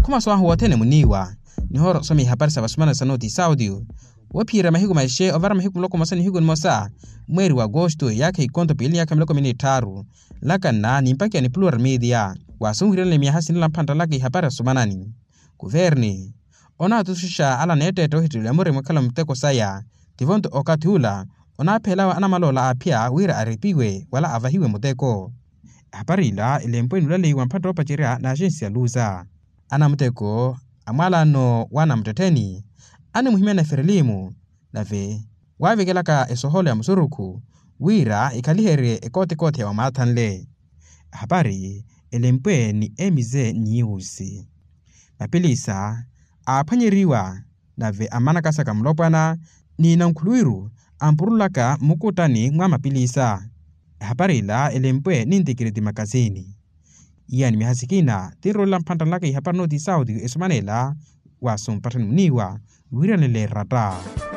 akuma swa huwa tene muniwa ni horo somi habari sa basumana sa Notice Audio wapira mahigo maishe ovara mahigo mloko masani higo nmosa mweri wa Agosto yake ikonto pili yake mloko minitaru lakana ni mpaki ya ni Plural Media wasungire le miyahasi nila mpanta laki habari sumanani Guverni ona atushisha ala nete tohitu ya mwere mwakala mteko saya tivonto okatula ona pelawa anamalola apia wira aripiwe wala avahiwe muteko habari ila ilempo inulale iwa mpanta opachiria na agensi ya Luza ana mteko amala no wana mteteni ane muhimia na ferilimu nave wavegelaka esohole ya msuruku wira ikalihere ekote ya wamatanle habari ilempe ni Emize News mapilisa apanyeriwa nave amana kasaka mlopana ni nankuluiru ampurulaka mukutani mwa mapilisa habari la ilempe ni ntikiriti makazini yani mihasikina tirola mpanta lake habari Notice Audio esumanela wasumpatani muniwa wira lele rata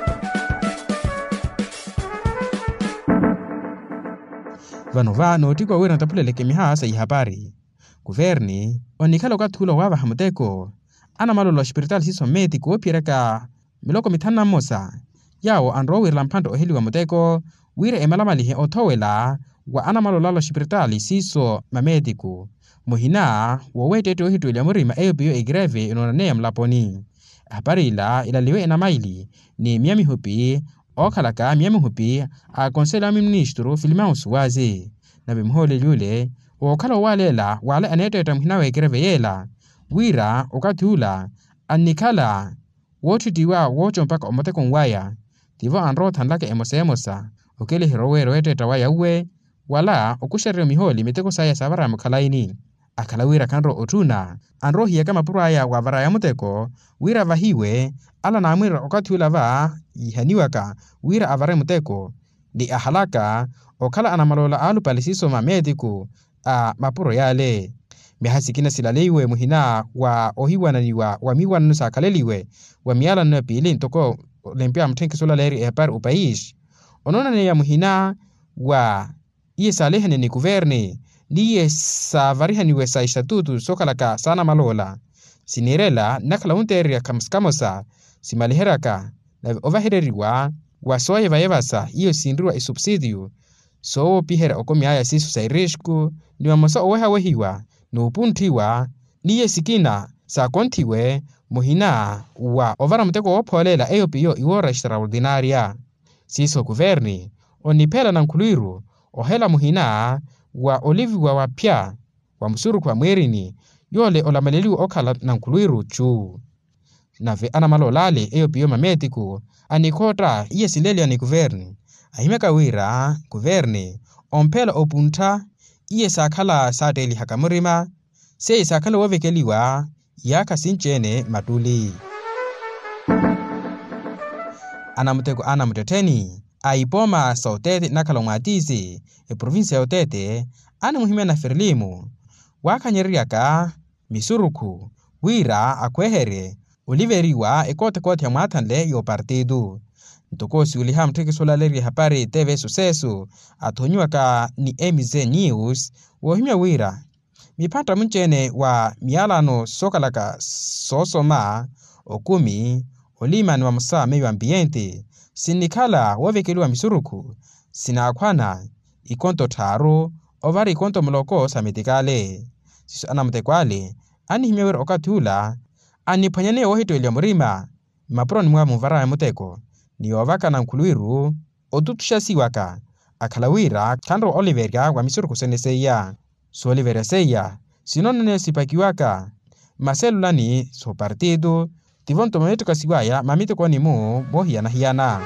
vanova notiko wira ntapuleleke mihasa ihabari Guverni onikala ukathulo wava hamuteko ana malolo spiritual siso meti kuopireka miloko mitana mosa yao andro wira mpanta oheli wa muteko wira emalamalihe otowela wa ana malolo spiritual siso mametiku muhina wowete ohitu ile murima eyopiyo egreve inonane mlaponi habari ila liwe ena maili ni miami hupi okalaka miami hupi a konsela ministro Filmaus wazi na bimhole yule okala walela wale anete muhina we greve yela wira okatula anikala wotidiwa wocho mpaka omoteko nwaya tivo andro thandlake emosa okele hirowero eteta waya uwe wala okusharire miholi miteko saya sabara mukalaini akala wira kanro otuna andro hiya kama puraya wavara ya muteko wira vahiwe ala na amwira okatula va ihaniwaka wira avare muteko di ahalaka okala anamalola alu palisiso mamediku a mapuro yale mihasikina silalewe muhina wa ohiwananiwa wa miwana nusa kaleliwe wa miala na pili ntoko lempia mtenki sola leri epar upaish onona ne ya muhina wa iye salehene ni Guverni niye savarihani we sa istatutu sokalaka sana malola sinirela nakala unteria kamskamosa simaliheraka na overhereriwa wa soye vaevasa iyo sindruwa isubsidio so pihera okomiaya sisu sairishku ni wamosa oweha wehiwa no upuntiwa niye sikina sa kontiwe muhina wa ovara mteko opolela eyopiyo iwora extraordinaria siso Guverni onipela na nkuluiru ohela muhina wa oliviwa wapya wa msuru kwa mwerini yole olamaleliwa okala na nkuluiru chu nave anamalolale eyopiyo mametiku anikota iye sileli ani Guverni ahimeka wira Guverni ompela opunta iye sakala sateli hakamurima se sakala wavekeliwa yaka sinchene matuli anamuteko anamuteteni aipoma sautete nakalongatizi province ya Otete ana muhimia na ferilimu wakanyeriaka misuruku wira akwehere oliveriwa ekote ya mwatanle yo partidu ntokosi uliha mteke sola leri habari TV sucesso atonyuaka ni Emize News wohimia wira mipanta mchene wa mialano sokalaka sosoma okumi olimani wa musa meyo ambiente sinikala wavekeliwa misuruku sinakwana ikonto taro ovari ikonto muloko sametikale siso anamutekwale anihimewera okatula anipanyane ohito ilya murima maproni mwa muvara ya muteko ni ovaka na nkuluiru otutushasiwaka akalawira kandro Oliveria wa misuruku seneseya so Oliveria seya sinonene sipakiwaka maselulani so partido tivonto mametuka siwaya mamiteko ni mu bohiana hiana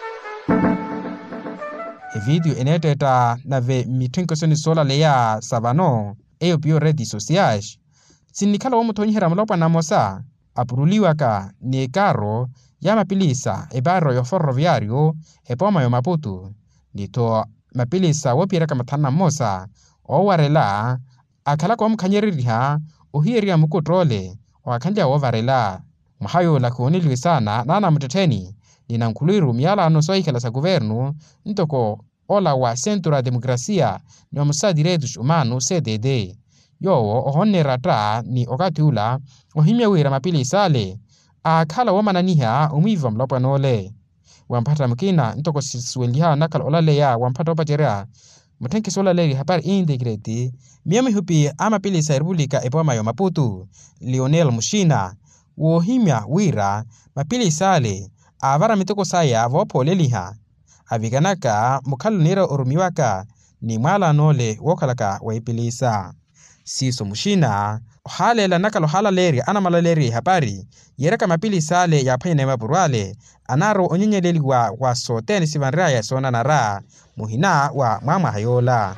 video eneteta nave mitwenko soni sola leya sabano eyopiyo redes sociais sinikala omutonyihera mlopa na mosa apuruliwaka ni karo ya mapilisa ebaro yo ferroviario epoma yo Maputo nito mapilisa wopireka matana mosa owarela akala kwa mkanyeririha ohiria mukotrole wakanja ovarela mahayo la kuonilwe sana nana muteteni nina nkuluiru miala ano soikala sa governo ntoko ola wa Centro da Democracia no Musadi Direitos Humanos CDD yowo ohonera tra ni okatula ohimya wira mapili sale akhala wamananiha umiva mlopwa nole wampata mkina ntoko sisweliha nakal olale ya wampata opatera mutenki sola leri hapar integrity miami hupi amapili sa República epoma yo Maputo Lionel Mushina wohimya wira mapili sale avara mitoko saya vopoleliha aviganaka mukhalu nira orumiwaka ni mwala nole wokalaka waipilisa siso Mushina halela nakalo halaleri anamalaleri hapari yeraka mapili sale ya phayene mapurwale anaro onyenyeleli wa soteni sivanra ya sona nara muhina wa mama hayola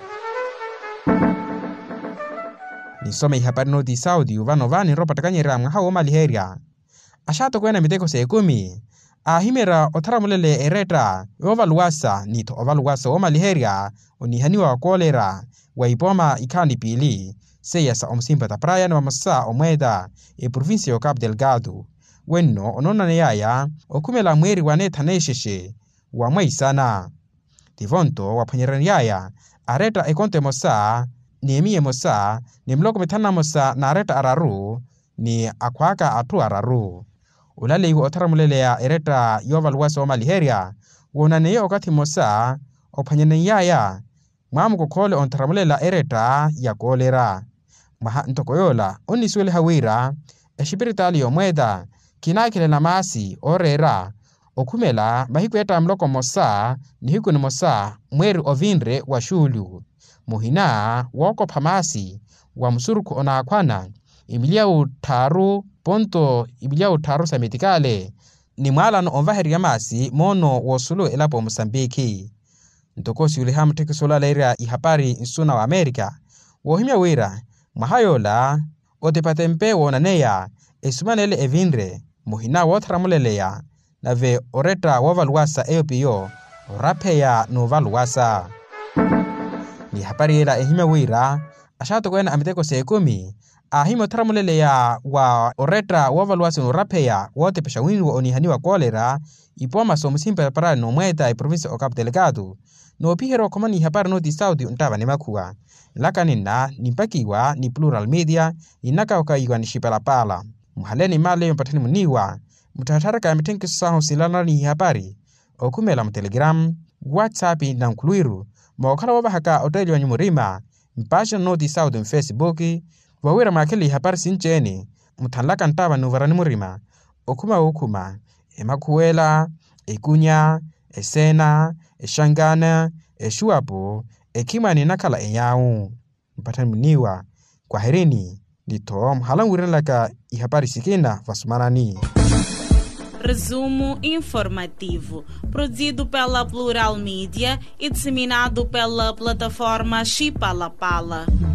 nisome hapari noti Saudi uvano vani ropa takanyera mwahawo maliheria ashato kwena miteko sekumi ahimera otharamulele ereta ovaluwasa nito ovaluwasa omaliheria onihaniwa wa kolera waipoma ikhani pili seyasa omsimpata praia na mamasa omweda provincia Cabo Delgado wenno ononane yaya okumela mweri wane thanesheshe wa mwaisana tivonto waphanyerani yaya areta ekonte mosa ni emiye mosa ni mloko mithana mosa na areta araru ni akwaka atu araru ulale otharamulele ya ereta yovaluwasa omaliheria wonane okati mosa ophanyerani yaya mwamu kukhole ontharamulele ereta ya kolera maha ntokoyola oniswele hawira espirituali yomweda kinakile na masi orera okumela mahikweta mloko mosa ni hiku ni mosa mweri ovinre wa shulu muhina woko phamasi wa msuruku onakwana imilia utaru ponto imilia utaru sametikale ni mwala no omvaheri ya masi mono wosulu elapo Mosambiki ntokosi uliha mteki sola leira ihapari insuna wa Amerika wohimya wira mahayola otepatempe wonaneya esumanele evinre muhina wothramuleleya nave oreta wovaluwasa eopiyo orapeya novaluwasa ni hapari yela ehimya wira ashato kwena amiteko sekumi ahimo thramuleleya wa oreta wovaluwasa orapeya wotepesha winu onihaniwa kolera ipoma somusimpa para no mweta provincia o Cabo Delgado no pihero komani hapari noti Saudi untava ni makua lakanina nimpakiwa ni Plural Media inaka wakaiwa ni Shipalapala muhaleni male mpatani muniwa mutataraka ya mitenki saho silana ni hapari okumela mtelegram WhatsApp na nkuluiru mwakala wabahaka oteli wa nyumurima mpasha noti Saudi mFacebook wawira makeli hapari sincheni mutanlaka ntava nuvarani murima okuma emakuela ekunya esena eshangana eshuapo ekimani nakala enyau mpatani muniwa kwaherini nito mhalangwira laka ihapari sikina vasumanani. Resumo informativo, produzido pela Plural Media e disseminado pela plataforma Chipalapala.